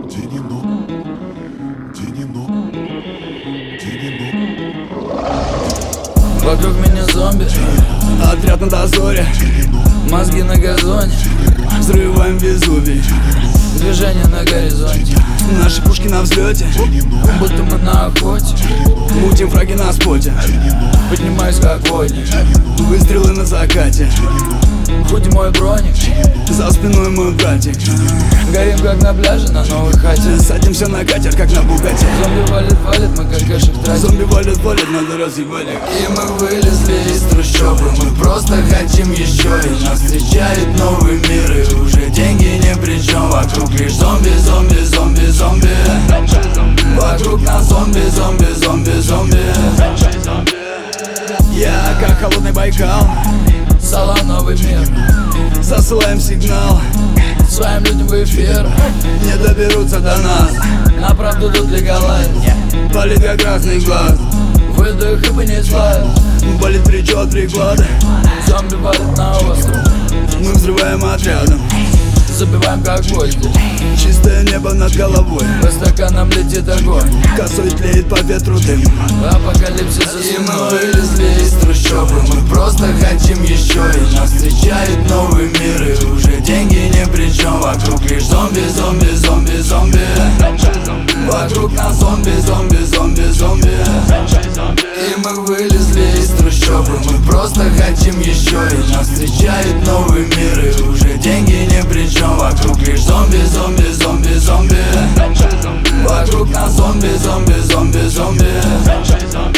Вокруг меня зомби, отряд на дозоре, мозги на газоне, взрываем Везувий. движение на горизонте, Наши пушки на взлете, будто мы на охоте. мутим фраги на споте, Поднимаюсь как водник, выстрелы на закате, хоть мой броник. за спиной мой братик. Горим как на пляже на новой хате. Садимся на катер, как на Бугате. Зомби валит, мы как кэшек тратим. Зомби валят, надо разъебать. И мы вылезли из трущобы, мы просто хотим еще. И нас встречает новый мир, и уже деньги ни при чем. Вокруг лишь зомби, зомби, зомби, зомби. Вокруг нас зомби, зомби, зомби, зомби. Я как холодный Байкал, Салам, новый мир, засылаем сигнал. своим людям в эфир. Не доберутся до нас, На правду тут легалайз. палит как красный глаз. Выдох и понеслась. Болит плечо от приклада. Зомби валит на остров, Мы взрываем отрядом. забиваем как гвозди. Чистое небо над головой, По стаканам летит огонь. косой тлеет по ветру дым. Апокалипсис. И мы вылезли из трущобы, мы просто хотим еще. И нас встречает новый мир, и уже деньги ни при чем. Вокруг лишь зомби, зомби, зомби, зомби. Вокруг нас зомби, зомби, зомби, зомби. И мы вылезли из трущобы, мы просто хотим еще. И нас встречает новый мир, и уже деньги ни при чем. Вокруг лишь зомби, зомби, зомби, зомби. Вокруг нас зомби, зомби, зомби, зомби.